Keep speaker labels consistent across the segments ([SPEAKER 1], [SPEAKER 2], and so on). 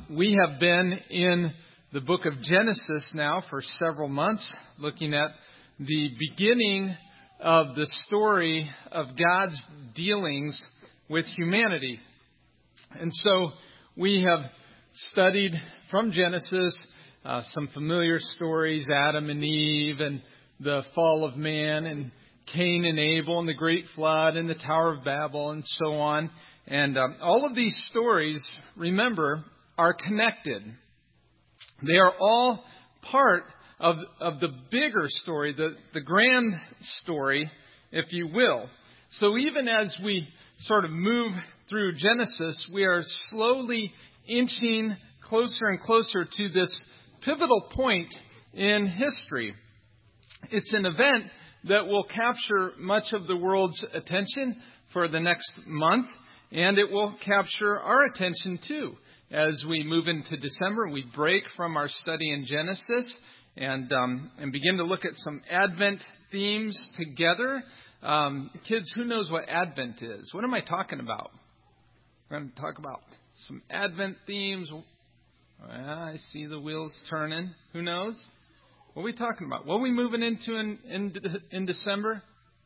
[SPEAKER 1] We have been in the book of Genesis now for several months, looking at the beginning of the story of God's dealings with humanity. And so we have studied from Genesis some familiar stories, Adam and Eve and the fall of man, and Cain and Abel and the great flood and the Tower of Babel and so on. And all of these stories, remember, are connected. They are all part of the bigger story, the grand story, if you will. So even as we sort of move through Genesis, we are slowly inching closer and closer to this pivotal point in history. It's an event that will capture much of the world's attention for the next month, and it will capture our attention too. As we move into December, we break from our study in Genesis and begin to look at some Advent themes together. Kids, who knows what Advent is? What am I talking about? We're going to talk about some Advent themes. I see the wheels turning. Who knows? What are we talking about? What are we moving into in December?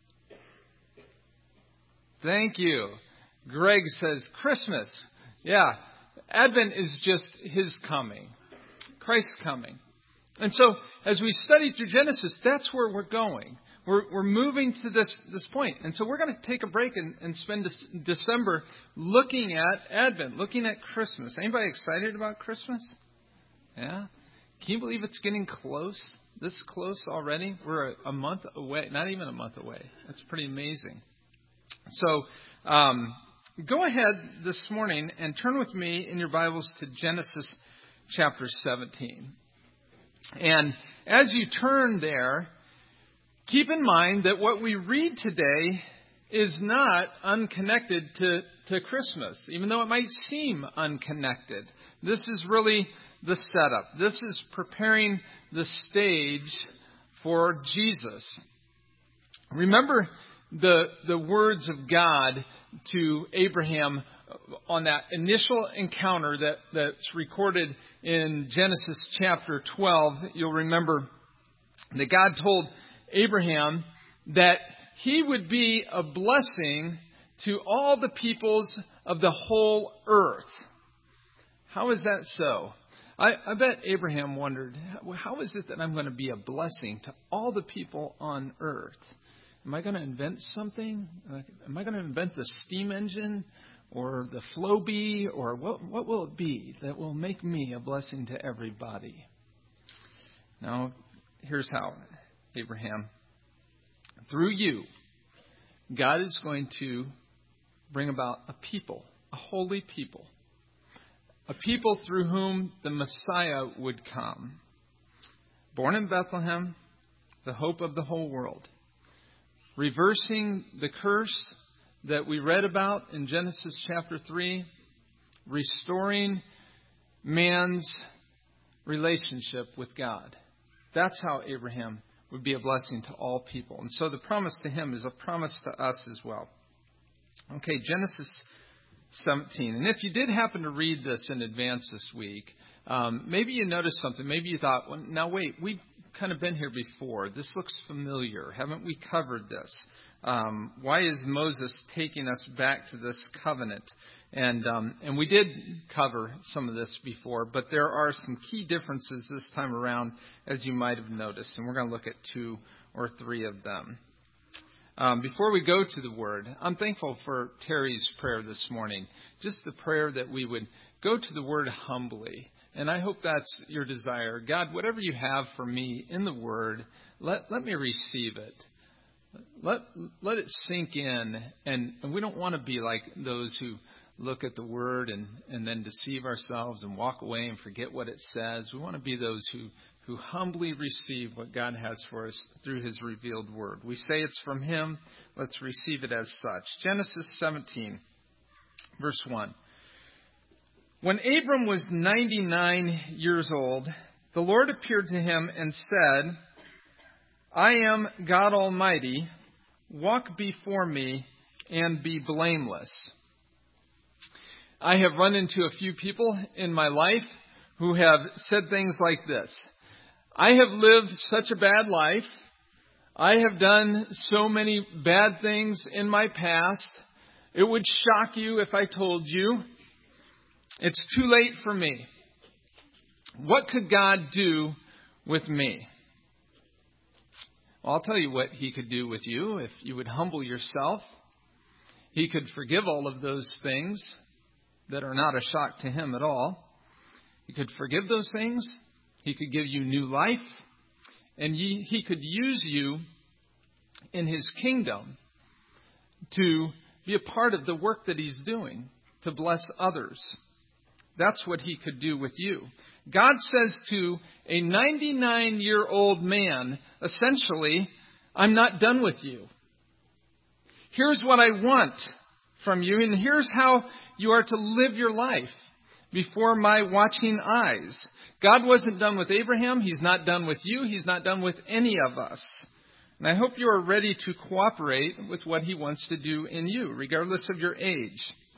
[SPEAKER 1] Thank you. Greg says Christmas. Yeah. Advent is just His coming. Christ's coming. And so, as we study through Genesis, that's where we're going. We're moving to this point. And so we're going to take a break and spend December looking at Advent, looking at Christmas. Anybody excited about Christmas? Yeah? Can you believe it's getting close? This close already? We're a month away. Not even a month away. That's pretty amazing. So, go ahead this morning and turn with me in your Bibles to Genesis chapter 17. And as you turn there, keep in mind that what we read today is not unconnected to Christmas, even though it might seem unconnected. This is really the setup. This is preparing the stage for Jesus. Remember the words of God to Abraham on that initial encounter that's recorded in Genesis chapter 12. You'll remember that God told Abraham that he would be a blessing to all the peoples of the whole earth. How is that so? I bet Abraham wondered, how is it that I'm going to be a blessing to all the people on earth? Am I going to invent something? Am I going to invent the steam engine or the Flowbee? Or what will it be that will make me a blessing to everybody? Now, here's how, Abraham. Through you, God is going to bring about a people, a holy people. A people through whom the Messiah would come. Born in Bethlehem, the hope of the whole world. Reversing the curse that we read about in Genesis chapter 3, restoring man's relationship with God. That's how Abraham would be a blessing to all people. And so the promise to him is a promise to us as well. Okay, Genesis 17. And if you did happen to read this in advance this week, maybe you noticed something. Maybe you thought, well, now wait, we've kind of been here before. This looks familiar. Haven't we covered this? Why is Moses taking us back to this covenant? And we did cover some of this before, but there are some key differences this time around, as you might have noticed. And we're going to look at 2 or 3 of them. Before we go to the Word, I'm thankful for Terry's prayer this morning. Just the prayer that we would go to the Word humbly. And I hope that's your desire. God, whatever you have for me in the Word, let me receive it. Let it sink in. And we don't want to be like those who look at the Word and then deceive ourselves and walk away and forget what it says. We want to be those who humbly receive what God has for us through His revealed Word. We say it's from Him. Let's receive it as such. Genesis 17, verse 1. When Abram was 99 years old, the Lord appeared to him and said, I am God Almighty. Walk before me and be blameless. I have run into a few people in my life who have said things like this. I have lived such a bad life. I have done so many bad things in my past. It would shock you if I told you. It's too late for me. What could God do with me? Well, I'll tell you what He could do with you if you would humble yourself. He could forgive all of those things that are not a shock to Him at all. He could forgive those things. He could give you new life. And He could use you in His kingdom to be a part of the work that He's doing, to bless others. That's what He could do with you. God says to a 99-year-old man, essentially, I'm not done with you. Here's what I want from you, and here's how you are to live your life before my watching eyes. God wasn't done with Abraham. He's not done with you. He's not done with any of us. And I hope you are ready to cooperate with what He wants to do in you, regardless of your age.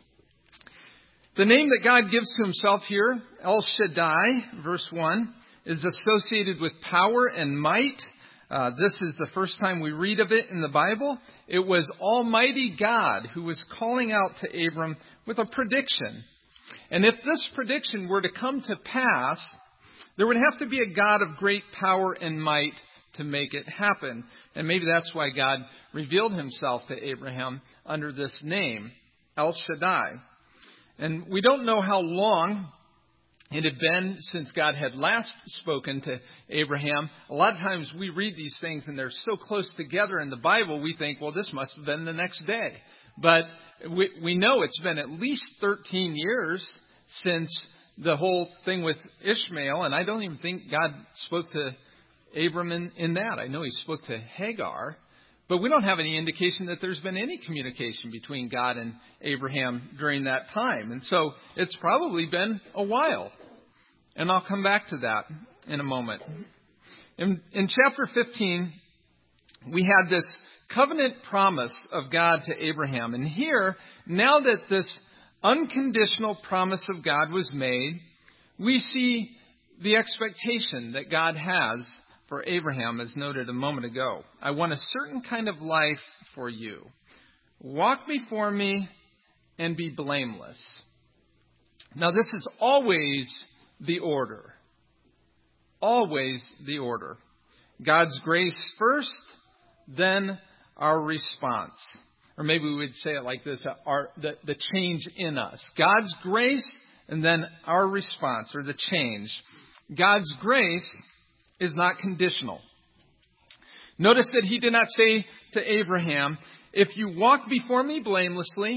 [SPEAKER 1] The name that God gives to Himself here, El Shaddai, verse 1, is associated with power and might. This is the first time we read of it in the Bible. It was Almighty God who was calling out to Abram with a prediction. And if this prediction were to come to pass, there would have to be a God of great power and might to make it happen. And maybe that's why God revealed Himself to Abraham under this name, El Shaddai. And we don't know how long it had been since God had last spoken to Abraham. A lot of times we read these things and they're so close together in the Bible, we think, well, this must have been the next day. But we know it's been at least 13 years since the whole thing with Ishmael. And I don't even think God spoke to Abram in that. I know He spoke to Hagar. But we don't have any indication that there's been any communication between God and Abraham during that time. And so it's probably been a while. And I'll come back to that in a moment. In chapter 15, we had this covenant promise of God to Abraham. And here, now that this unconditional promise of God was made, we see the expectation that God has for Abraham, as noted a moment ago. I want a certain kind of life for you. Walk before me and be blameless. Now, this is always the order. Always the order. God's grace first, then our response. Or maybe we would say it like this, the change in us. God's grace and then our response, or the change. God's grace is not conditional. Notice that He did not say to Abraham, if you walk before me blamelessly,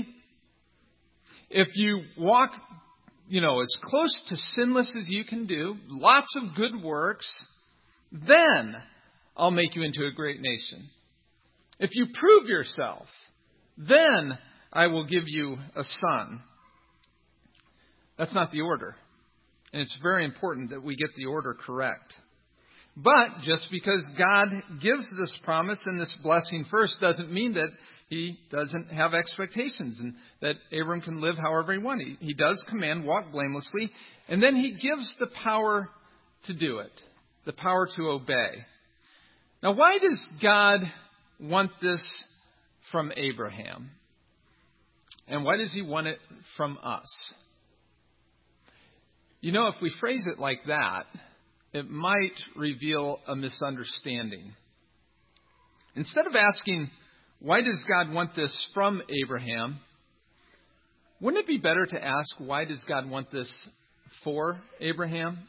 [SPEAKER 1] if you walk, as close to sinless as you can do, lots of good works, then I'll make you into a great nation. If you prove yourself, then I will give you a son. That's not the order. And it's very important that we get the order correct. But just because God gives this promise and this blessing first doesn't mean that He doesn't have expectations and that Abram can live however he wants. He does command, walk blamelessly, and then He gives the power to do it, the power to obey. Now, why does God want this from Abraham? And why does He want it from us? If we phrase it like that, it might reveal a misunderstanding. Instead of asking, why does God want this from Abraham? Wouldn't it be better to ask, why does God want this for Abraham?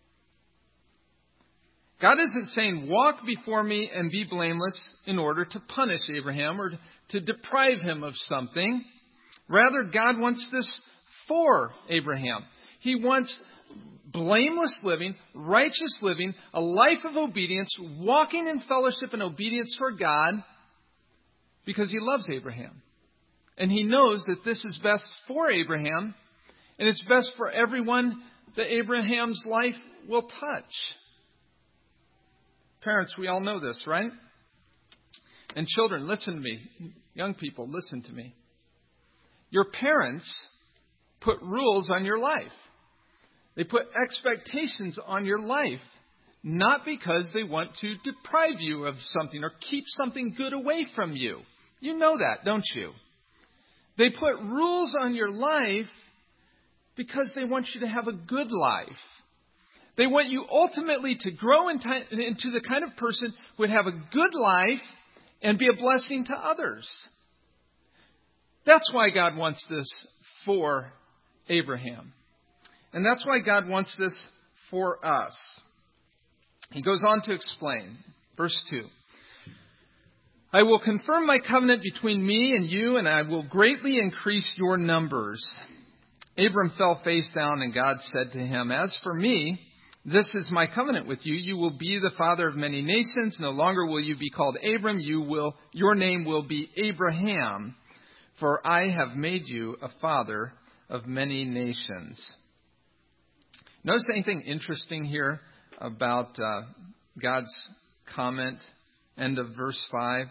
[SPEAKER 1] God isn't saying, walk before me and be blameless in order to punish Abraham or to deprive him of something. Rather, God wants this for Abraham. He wants blameless living, righteous living, a life of obedience, walking in fellowship and obedience toward God, because He loves Abraham. And He knows that this is best for Abraham, and it's best for everyone that Abraham's life will touch. Parents, we all know this, right? And children, listen to me. Young people, listen to me. Your parents put rules on your life. They put expectations on your life, not because they want to deprive you of something or keep something good away from you. You know that, don't you? They put rules on your life because they want you to have a good life. They want you ultimately to grow into the kind of person who would have a good life and be a blessing to others. That's why God wants this for Abraham. And that's why God wants this for us. He goes on to explain, verse 2. I will confirm my covenant between me and you, and I will greatly increase your numbers. Abram fell face down, and God said to him, as for me, this is my covenant with you. You will be the father of many nations. No longer will you be called Abram. Your name will be Abraham, for I have made you a father of many nations. Notice anything interesting here about God's comment, end of verse 5?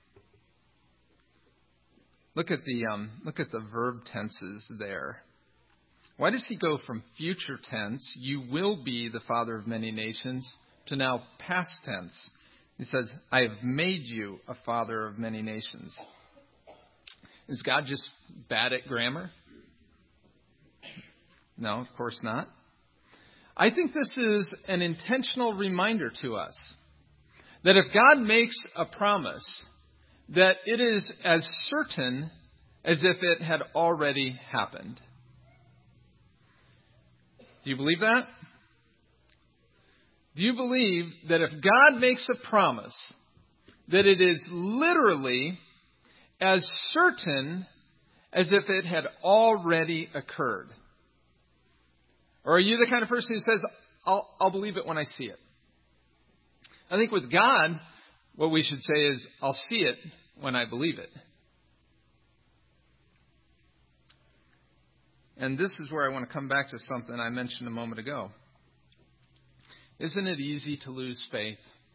[SPEAKER 1] Look at the verb tenses there. Why does he go from future tense, you will be the father of many nations, to now past tense? He says, I have made you a father of many nations. Is God just bad at grammar? No, of course not. I think this is an intentional reminder to us that if God makes a promise, that it is as certain as if it had already happened. Do you believe that? Do you believe that if God makes a promise, that it is literally as certain as if it had already occurred? Or are you the kind of person who says, I'll believe it when I see it? I think with God, what we should say is, I'll see it when I believe it. And this is where I want to come back to something I mentioned a moment ago. Isn't it easy to lose faith?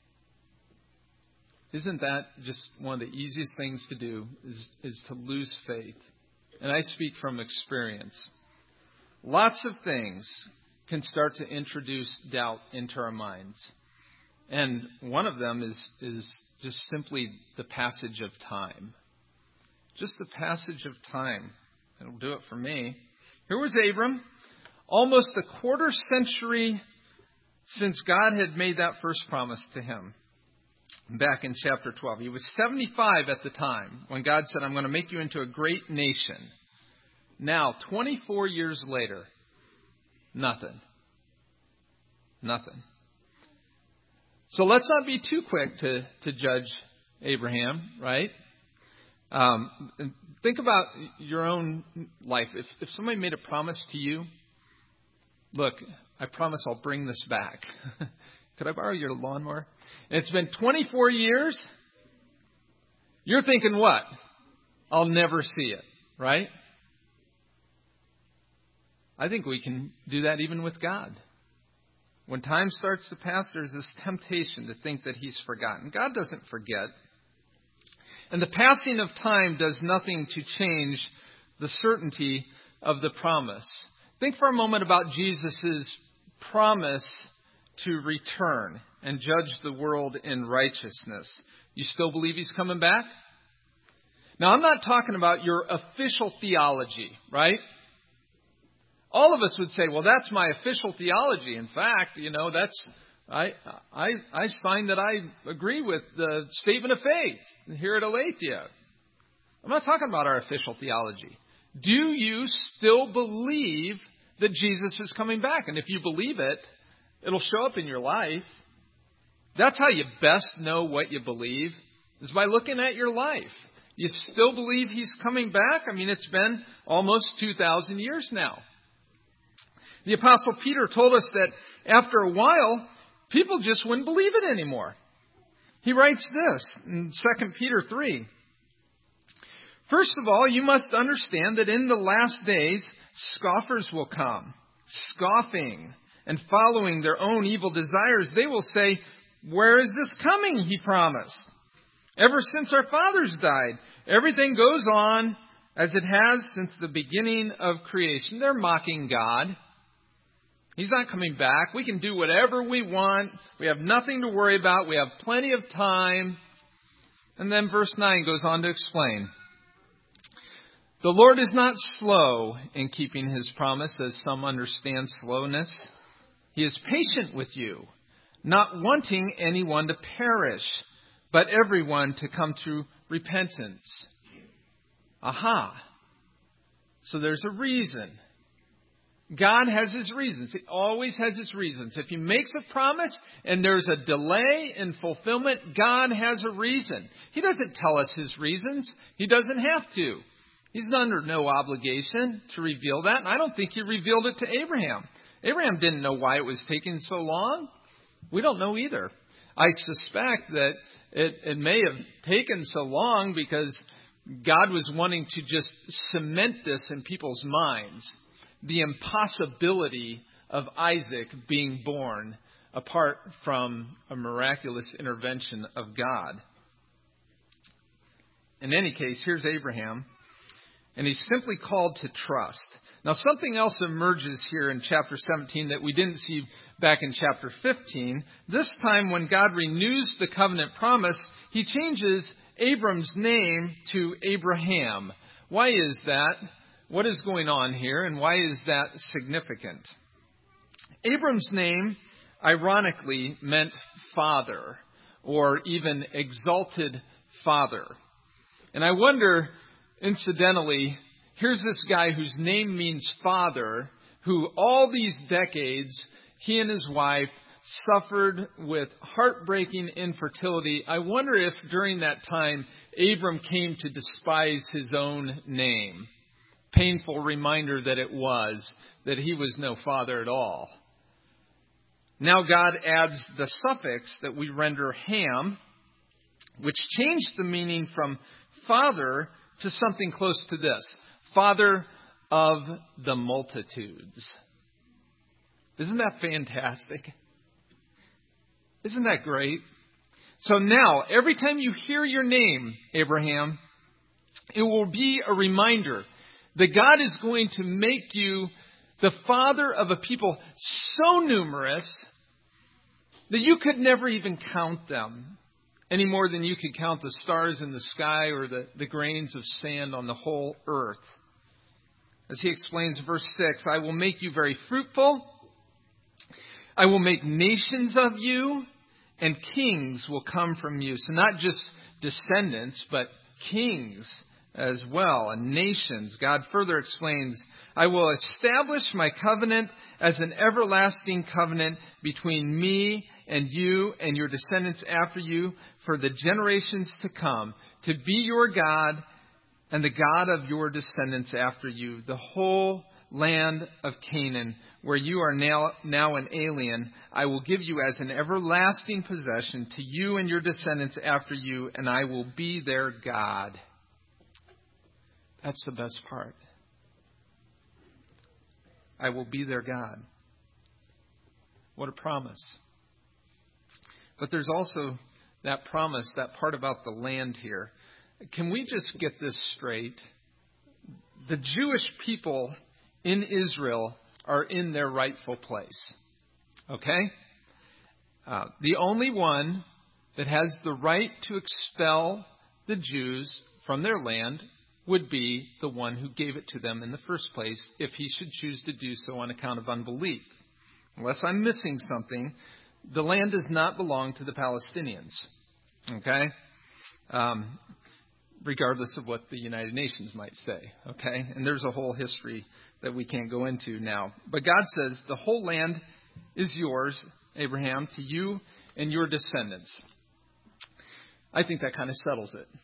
[SPEAKER 1] Isn't that just one of the easiest things to do, is to lose faith? And I speak from experience. Lots of things can start to introduce doubt into our minds. And one of them is just simply the passage of time. Just the passage of time. It'll do it for me. Here was Abram, almost a quarter century since God had made that first promise to him. Back in chapter 12. He was 75 at the time when God said, I'm going to make you into a great nation. Now, 24 years later, nothing. Nothing. So let's not be too quick to judge Abraham, right? Think about your own life. If somebody made a promise to you, look, I promise I'll bring this back. Could I borrow your lawnmower? And it's been 24 years. You're thinking what? I'll never see it, right? I think we can do that even with God. When time starts to pass, there's this temptation to think that He's forgotten. God doesn't forget. And the passing of time does nothing to change the certainty of the promise. Think for a moment about Jesus' promise to return and judge the world in righteousness. You still believe He's coming back? Now, I'm not talking about your official theology, right? All of us would say, well, that's my official theology. In fact, I find that I agree with the statement of faith here at Aletheia. I'm not talking about our official theology. Do you still believe that Jesus is coming back? And if you believe it, it'll show up in your life. That's how you best know what you believe, is by looking at your life. You still believe He's coming back? I mean, it's been almost 2,000 years now. The Apostle Peter told us that after a while, people just wouldn't believe it anymore. He writes this in 2 Peter 3. First of all, you must understand that in the last days, scoffers will come, scoffing and following their own evil desires. They will say, where is this coming, He promised? Ever since our fathers died, everything goes on as it has since the beginning of creation. They're mocking God. He's not coming back. We can do whatever we want. We have nothing to worry about. We have plenty of time. And then verse 9 goes on to explain. The Lord is not slow in keeping his promise, as some understand slowness. He is patient with you, not wanting anyone to perish, but everyone to come to repentance. Aha. So there's a reason. God has his reasons. He always has his reasons. If he makes a promise and there's a delay in fulfillment, God has a reason. He doesn't tell us his reasons. He doesn't have to. He's under no obligation to reveal that. And I don't think he revealed it to Abraham. Abraham didn't know why it was taking so long. We don't know either. I suspect that it may have taken so long because God was wanting to just cement this in people's minds. The impossibility of Isaac being born apart from a miraculous intervention of God. In any case, here's Abraham, and he's simply called to trust. Now, something else emerges here in chapter 17 that we didn't see back in chapter 15. This time, when God renews the covenant promise, he changes Abram's name to Abraham. Why is that? What is going on here, and why is that significant? Abram's name, ironically, meant father, or even exalted father. And I wonder, incidentally, here's this guy whose name means father, who all these decades, he and his wife suffered with heartbreaking infertility. I wonder if during that time, Abram came to despise his own name. Painful reminder that that he was no father at all. Now God adds the suffix that we render Ham, which changed the meaning from father to something close to this: father of the multitudes. Isn't that fantastic? Isn't that great? So now, every time you hear your name, Abraham, it will be a reminder that God is going to make you the father of a people so numerous that you could never even count them any more than you could count the stars in the sky or the grains of sand on the whole earth. As he explains in verse 6, I will make you very fruitful. I will make nations of you, and kings will come from you. So not just descendants, but kings as well, and nations. God further explains, I will establish my covenant as an everlasting covenant between me and you and your descendants after you for the generations to come, to be your God and the God of your descendants after you. The whole land of Canaan, where you are now an alien, I will give you as an everlasting possession to you and your descendants after you, and I will be their God. That's the best part. I will be their God. What a promise. But there's also that promise, that part about the land here. Can we just get this straight? The Jewish people in Israel are in their rightful place. Okay? The only one that has the right to expel the Jews from their land would be the one who gave it to them in the first place, if he should choose to do so on account of unbelief. Unless I'm missing something, the land does not belong to the Palestinians. Okay? Regardless of what the United Nations might say. Okay? And there's a whole history that we can't go into now. But God says, the whole land is yours, Abraham, to you and your descendants. I think that kind of settles it.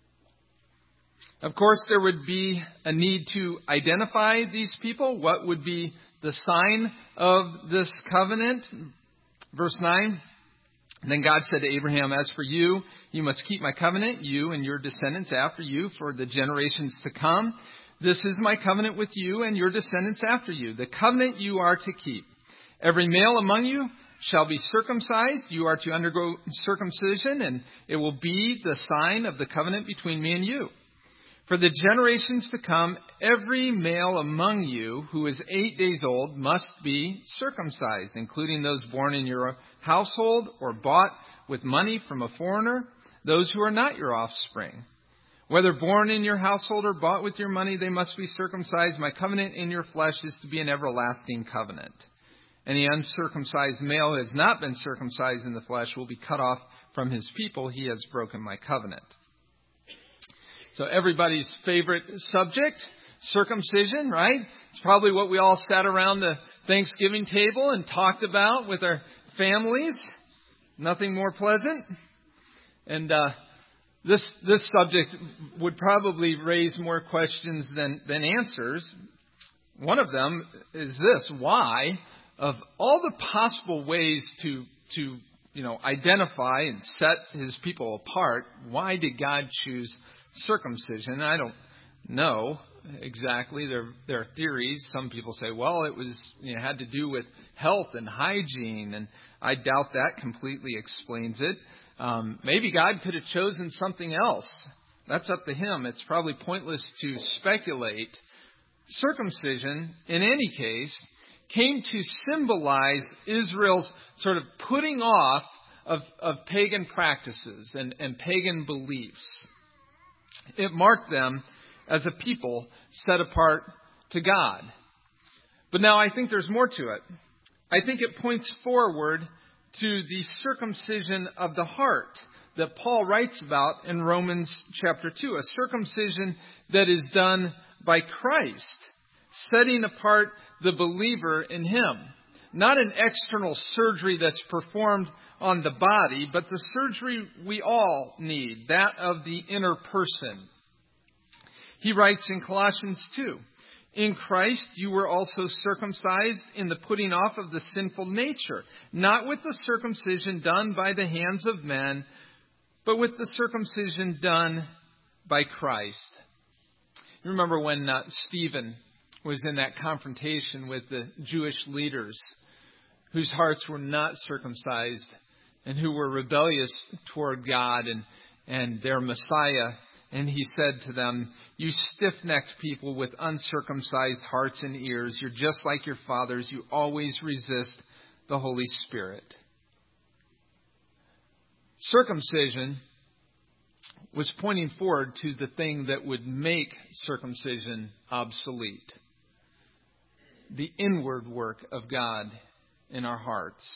[SPEAKER 1] Of course, there would be a need to identify these people. What would be the sign of this covenant? Verse 9, then God said to Abraham, as for you, you must keep my covenant, you and your descendants after you, for the generations to come. This is my covenant with you and your descendants after you, the covenant you are to keep. Every male among you shall be circumcised. You are to undergo circumcision, and it will be the sign of the covenant between me and you. For the generations to come, every male among you who is 8 days old must be circumcised, including those born in your household or bought with money from a foreigner, those who are not your offspring. Whether born in your household or bought with your money, they must be circumcised. My covenant in your flesh is to be an everlasting covenant. Any uncircumcised male who has not been circumcised in the flesh will be cut off from his people. He has broken my covenant. So everybody's favorite subject, circumcision, right? It's probably what we all sat around the Thanksgiving table and talked about with our families. Nothing more pleasant. And this subject would probably raise more questions than answers. One of them is this: why, of all the possible ways to identify and set his people apart, why did God choose circumcision? I don't know exactly. There are theories. Some people say, well, it was had to do with health and hygiene, and I doubt that completely explains it. Maybe God could have chosen something else. That's up to him. It's probably pointless to speculate. Circumcision, in any case, came to symbolize Israel's sort of putting off of pagan practices and pagan beliefs. It marked them as a people set apart to God. But now I think there's more to it. I think it points forward to the circumcision of the heart that Paul writes about in Romans chapter 2, a circumcision that is done by Christ, setting apart the believer in him. Not an external surgery that's performed on the body, but the surgery we all need, that of the inner person. He writes in Colossians 2, in Christ you were also circumcised in the putting off of the sinful nature, not with the circumcision done by the hands of men, but with the circumcision done by Christ. You remember when Stephen was in that confrontation with the Jewish leaders whose hearts were not circumcised and who were rebellious toward God and their Messiah. And he said to them, you stiff-necked people with uncircumcised hearts and ears, you're just like your fathers. You always resist the Holy Spirit. Circumcision was pointing forward to the thing that would make circumcision obsolete. The inward work of God in our hearts.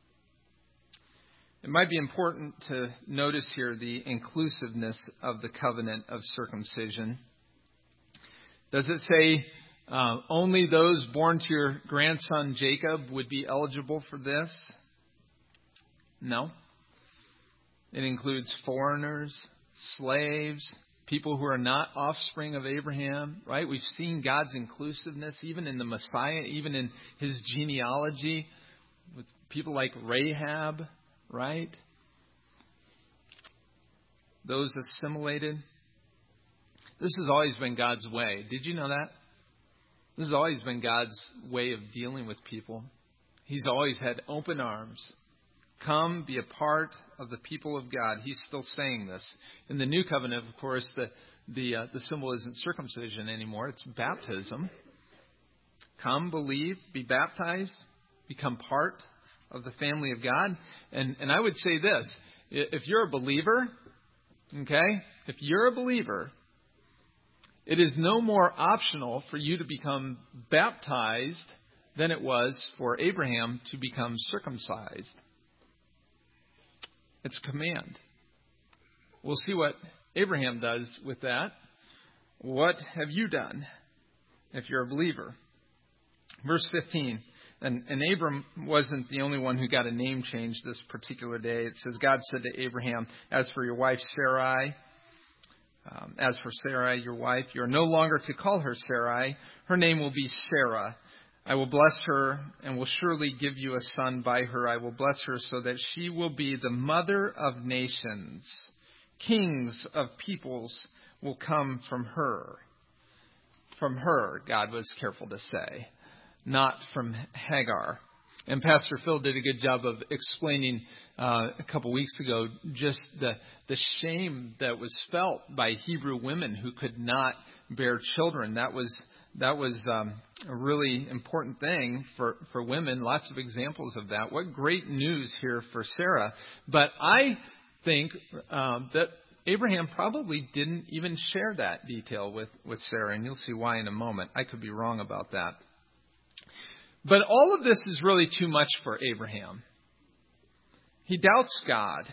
[SPEAKER 1] It might be important to notice here the inclusiveness of the covenant of circumcision. Does it say only those born to your grandson Jacob would be eligible for this? No. It includes foreigners, slaves, people who are not offspring of Abraham, right? We've seen God's inclusiveness even in the Messiah, even in his genealogy with people like Rahab, right? Those assimilated. This has always been God's way. Did you know that? This has always been God's way of dealing with people. He's always had open arms. Come, be a part of the people of God. He's still saying this. In the New Covenant, of course, the symbol isn't circumcision anymore. It's baptism. Come, believe, be baptized, become part of the family of God. And I would say this. If you're a believer, okay, if you're a believer, it is no more optional for you to become baptized than it was for Abraham to become circumcised. It's a command. We'll see what Abraham does with that. What have you done if you're a believer? Verse 15. And Abram wasn't the only one who got a name change this particular day. It says, God said to Abraham, as for your wife Sarai, your wife, you are no longer to call her Sarai. Her name will be Sarah. I will bless her and will surely give you a son by her. I will bless her so that she will be the mother of nations. Kings of peoples will come from her. From her, God was careful to say, not from Hagar. And Pastor Phil did a good job of explaining a couple weeks ago just the shame that was felt by Hebrew women who could not bear children. That was a really important thing for women. Lots of examples of that. What great news here for Sarah. But I think that Abraham probably didn't even share that detail with Sarah, and you'll see why in a moment. I could be wrong about that. But all of this is really too much for Abraham. He doubts God.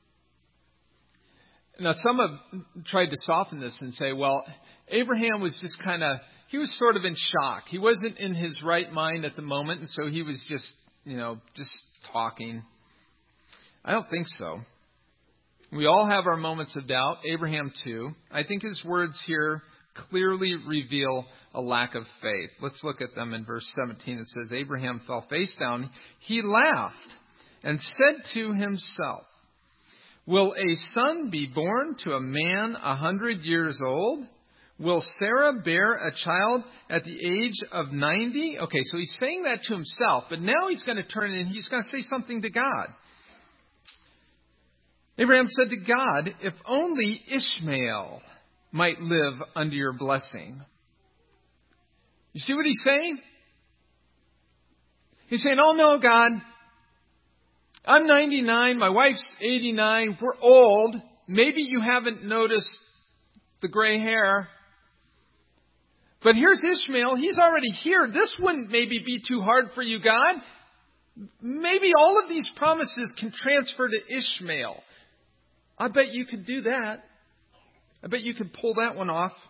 [SPEAKER 1] Now, some have tried to soften this and say, well, Abraham was just he was sort of in shock. He wasn't in his right mind at the moment, and so he was just talking. I don't think so. We all have our moments of doubt, Abraham too. I think his words here clearly reveal a lack of faith. Let's look at them in verse 17. It says, Abraham fell face down. He laughed and said to himself, will a son be born to a man 100 years old? Will Sarah bear a child at the age of 90? Okay, so he's saying that to himself, but now he's going to turn and he's going to say something to God. Abraham said to God, if only Ishmael might live under your blessing. You see what he's saying? He's saying, oh no, God, I'm 99, my wife's 89, we're old. Maybe you haven't noticed the gray hair. But here's Ishmael. He's already here. This wouldn't maybe be too hard for you, God. Maybe all of these promises can transfer to Ishmael. I bet you could do that. I bet you could pull that one off.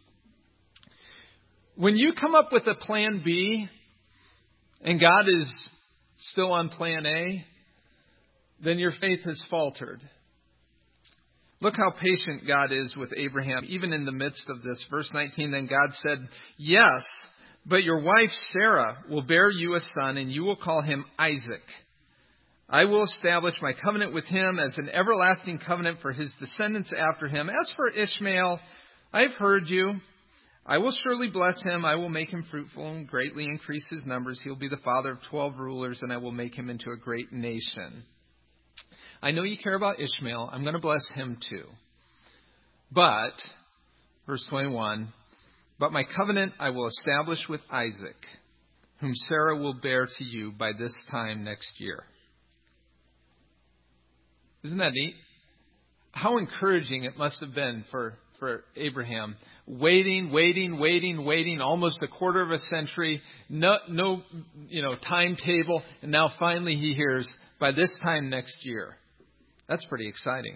[SPEAKER 1] When you come up with a plan B and God is still on plan A, then your faith has faltered. Look how patient God is with Abraham, even in the midst of this. Verse 19, then God said, yes, but your wife Sarah will bear you a son, and you will call him Isaac. I will establish my covenant with him as an everlasting covenant for his descendants after him. As for Ishmael, I have heard you. I will surely bless him. I will make him fruitful and greatly increase his numbers. He will be the father of 12 rulers, and I will make him into a great nation. I know you care about Ishmael. I'm going to bless him too. But, verse 21, but my covenant I will establish with Isaac, whom Sarah will bear to you by this time next year. Isn't that neat? How encouraging it must have been for Abraham. Waiting, almost a quarter of a century, no timetable, and now finally he hears, by this time next year. That's pretty exciting.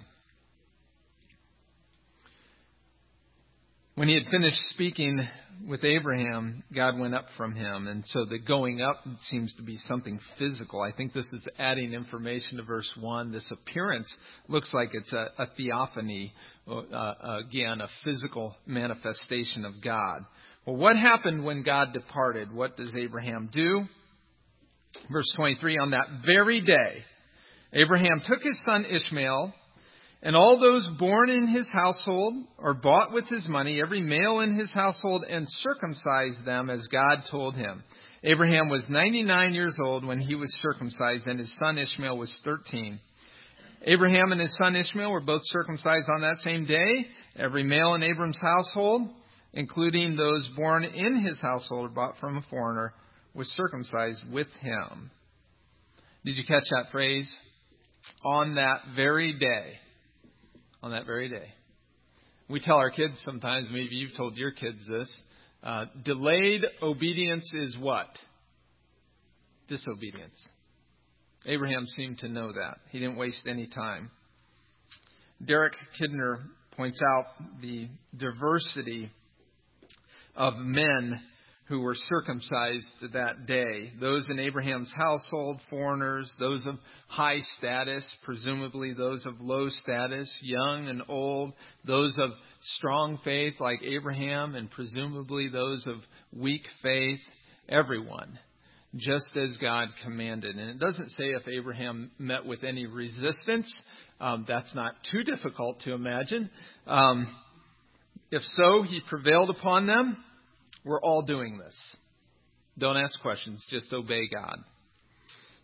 [SPEAKER 1] When he had finished speaking with Abraham, God went up from him. And so the going up seems to be something physical. I think this is adding information to verse 1. This appearance looks like it's a theophany, again, a physical manifestation of God. Well, what happened when God departed? What does Abraham do? Verse 23, on that very day, Abraham took his son Ishmael and all those born in his household or bought with his money, every male in his household, and circumcised them as God told him. Abraham was 99 years old when he was circumcised, and his son Ishmael was 13. Abraham and his son Ishmael were both circumcised on that same day. Every male in Abram's household, including those born in his household or bought from a foreigner, was circumcised with him. Did you catch that phrase? On that very day. On that very day. We tell our kids sometimes, maybe you've told your kids this, delayed obedience is what? Disobedience. Abraham seemed to know that. He didn't waste any time. Derek Kidner points out the diversity of men who were circumcised that day. Those in Abraham's household, foreigners, those of high status, presumably those of low status, young and old, those of strong faith like Abraham, and presumably those of weak faith, everyone, just as God commanded. And it doesn't say if Abraham met with any resistance. That's not too difficult to imagine. If so, he prevailed upon them. We're all doing this. Don't ask questions, just obey God.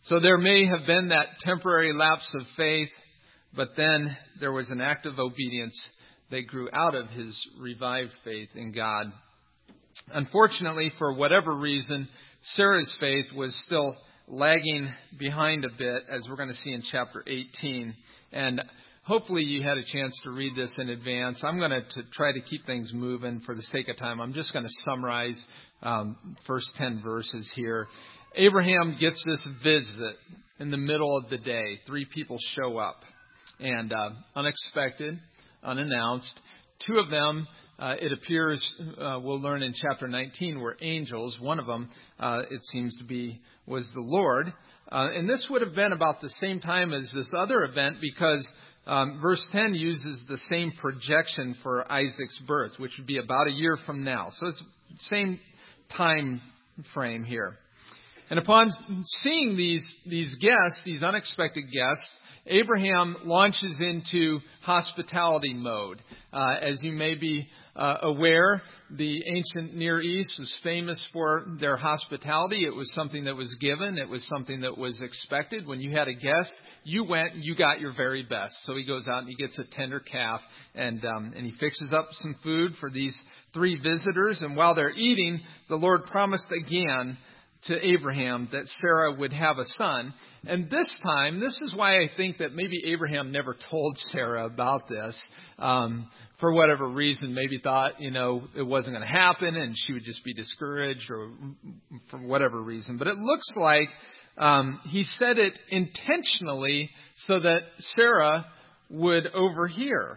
[SPEAKER 1] So there may have been that temporary lapse of faith, but then there was an act of obedience that grew out of his revived faith in God. Unfortunately, for whatever reason, Sarah's faith was still lagging behind a bit, as we're going to see in chapter 18. And hopefully you had a chance to read this in advance. I'm going to try to keep things moving for the sake of time. I'm just going to summarize first 10 verses here. Abraham gets this visit in the middle of the day. 3 people show up, and unexpected, unannounced. 2 of them, it appears, we'll learn in chapter 19, were angels. One of them, it seems to be, was the Lord. And this would have been about the same time as this other event, because verse 10 uses the same projection for Isaac's birth, which would be about a year from now. So it's the same time frame here. And upon seeing these guests, these unexpected guests, Abraham launches into hospitality mode. As you may be aware, the ancient Near East was famous for their hospitality. It was something that was given. It was something that was expected. When you had a guest, you went and you got your very best. So he goes out and he gets a tender calf, and he fixes up some food for these 3 visitors. And while they're eating, the Lord promised again to Abraham that Sarah would have a son. And this time, this is why I think that maybe Abraham never told Sarah about this, for whatever reason. Maybe thought, it wasn't going to happen and she would just be discouraged, or for whatever reason. But it looks like he said it intentionally so that Sarah would overhear.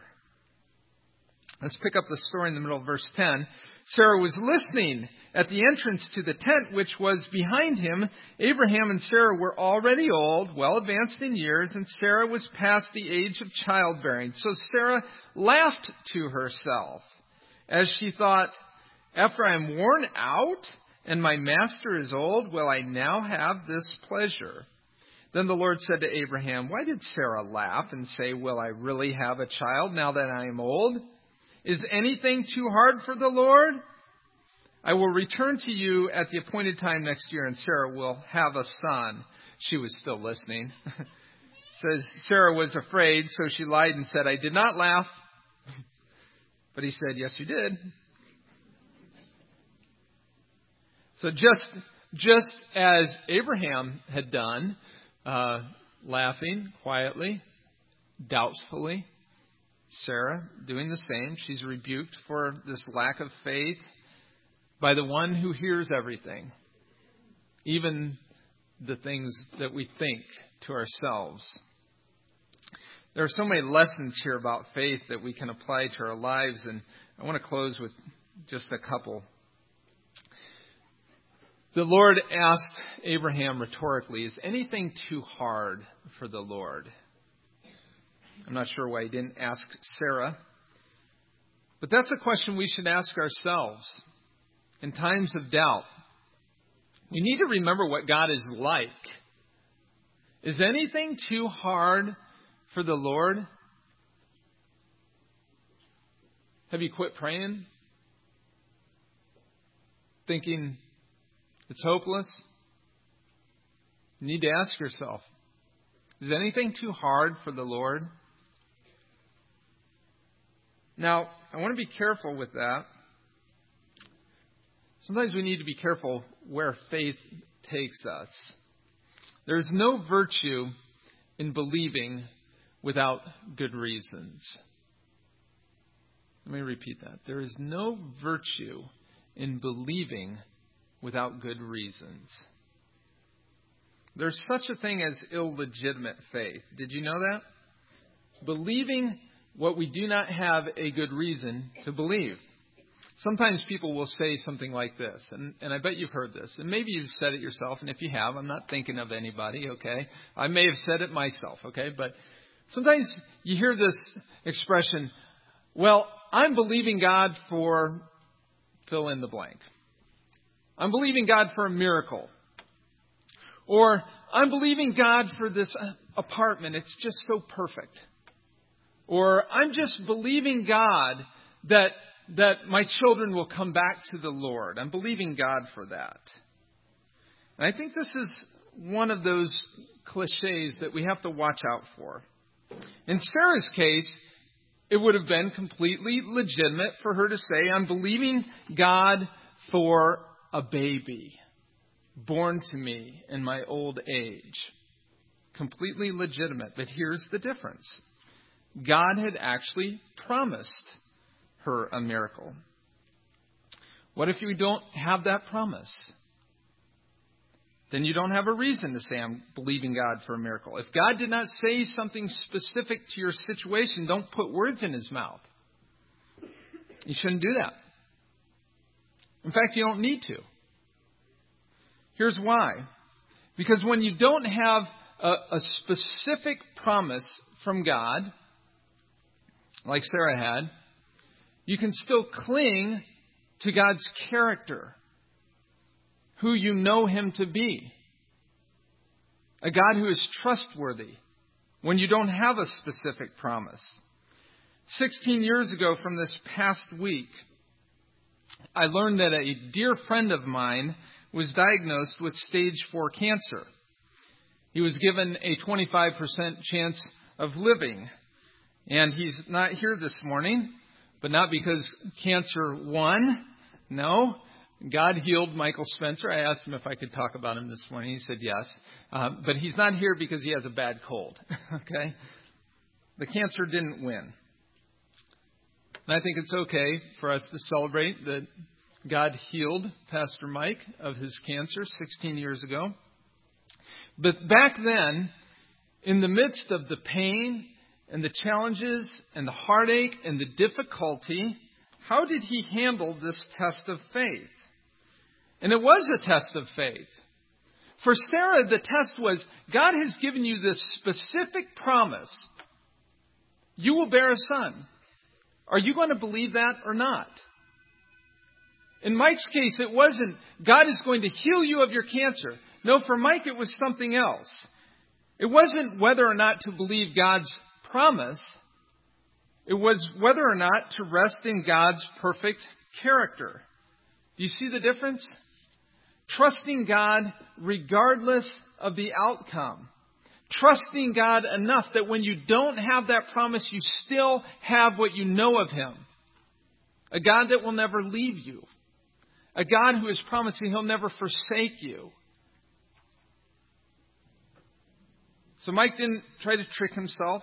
[SPEAKER 1] Let's pick up the story in the middle of verse 10. Sarah was listening at the entrance to the tent which was behind him. Abraham and Sarah were already old, well advanced in years, and Sarah was past the age of childbearing. So Sarah laughed to herself as she thought, after I am worn out and my master is old, will I now have this pleasure? Then the Lord said to Abraham, why did Sarah laugh and say, will I really have a child now that I am old? Is anything too hard for the Lord? I will return to you at the appointed time next year, and Sarah will have a son. She was still listening. Says Sarah was afraid, so she lied and said, I did not laugh. But he said, yes, you did. So just as Abraham had done, laughing quietly, doubtfully, Sarah doing the same. She's rebuked for this lack of faith by the one who hears everything, even the things that we think to ourselves. There are so many lessons here about faith that we can apply to our lives, and I want to close with just a couple. The Lord asked Abraham rhetorically, is anything too hard for the Lord? I'm not sure why he didn't ask Sarah. But that's a question we should ask ourselves in times of doubt. We need to remember what God is like. Is anything too hard for the Lord? Have you quit praying? Thinking it's hopeless? You need to ask yourself, is anything too hard for the Lord? Now, I want to be careful with that. Sometimes we need to be careful where faith takes us. There's no virtue in believing without good reasons. Let me repeat that. There is no virtue in believing without good reasons. There's such a thing as illegitimate faith. Did you know that? Believing what we do not have a good reason to believe. Sometimes people will say something like this, and I bet you've heard this, and maybe you've said it yourself, and if you have, I'm not thinking of anybody, okay? I may have said it myself, okay? But sometimes you hear this expression, well, I'm believing God for fill in the blank. I'm believing God for a miracle. Or I'm believing God for this apartment. It's just so perfect. Or I'm just believing God that my children will come back to the Lord. I'm believing God for that. And I think this is one of those cliches that we have to watch out for. In Sarah's case, it would have been completely legitimate for her to say, I'm believing God for a baby born to me in my old age. Completely legitimate. But here's the difference. God had actually promised her a miracle. What if you don't have that promise? Then you don't have a reason to say, I'm believing God for a miracle. If God did not say something specific to your situation, don't put words in His mouth. You shouldn't do that. In fact, you don't need to. Here's why. Because when you don't have a specific promise from God, like Sarah had, you can still cling to God's character, who you know Him to be. A God who is trustworthy when you don't have a specific promise. 16 years ago from this past week, I learned that a dear friend of mine was diagnosed with stage 4 cancer. He was given a 25% chance of living. And he's not here this morning, but not because cancer won. No. God healed Michael Spencer. I asked him if I could talk about him this morning. He said yes. But he's not here because he has a bad cold. Okay? The cancer didn't win. And I think it's okay for us to celebrate that God healed Pastor Mike of his cancer 16 years ago. But back then, in the midst of the pain and the challenges and the heartache and the difficulty, how did he handle this test of faith? And it was a test of faith. For Sarah, the test was, God has given you this specific promise. You will bear a son. Are you going to believe that or not? In Mike's case, it wasn't, God is going to heal you of your cancer. No, for Mike, it was something else. It wasn't whether or not to believe God's promise. It was whether or not to rest in God's perfect character. Do you see the difference? Trusting God regardless of the outcome. Trusting God enough that when you don't have that promise, you still have what you know of Him. A God that will never leave you. A God who is promising He'll never forsake you. So Mike didn't try to trick himself.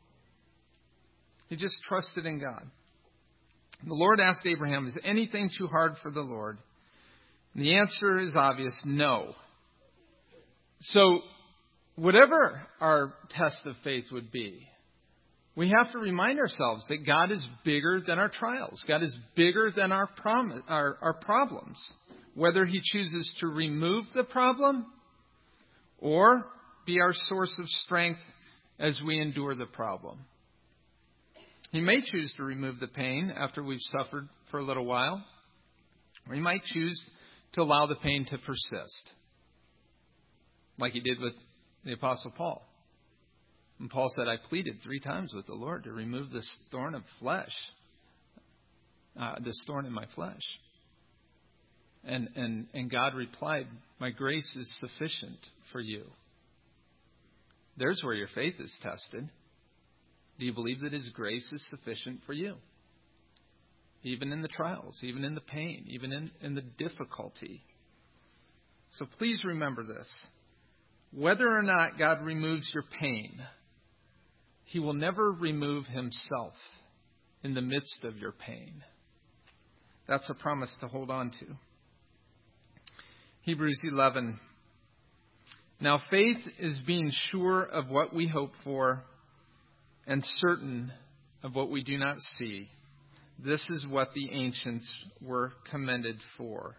[SPEAKER 1] He just trusted in God. The Lord asked Abraham, is anything too hard for the Lord? And the answer is obvious, no. So whatever our test of faith would be, we have to remind ourselves that God is bigger than our trials. God is bigger than our problems. Whether He chooses to remove the problem or be our source of strength as we endure the problem. He may choose to remove the pain after we've suffered for a little while. Or He might choose to allow the pain to persist. Like He did with the Apostle Paul. And Paul said, I pleaded 3 times with the Lord to remove this thorn of flesh. This thorn in my flesh. And God replied, my grace is sufficient for you. There's where your faith is tested. Do you believe that His grace is sufficient for you? Even in the trials, even in the pain, even in the difficulty. So please remember this. Whether or not God removes your pain, He will never remove Himself in the midst of your pain. That's a promise to hold on to. Hebrews 11. Now faith is being sure of what we hope for and certain of what we do not see. This is what the ancients were commended for.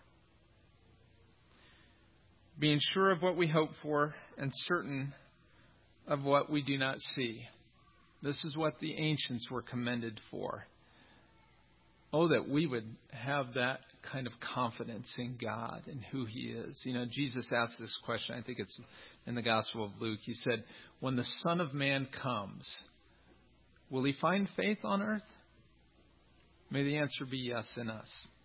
[SPEAKER 1] Being sure of what we hope for and certain of what we do not see. This is what the ancients were commended for. Oh, that we would have that kind of confidence in God and who He is. You know, Jesus asked this question, I think it's in the Gospel of Luke. He said, when the Son of Man comes, will He find faith on earth? May the answer be yes in us.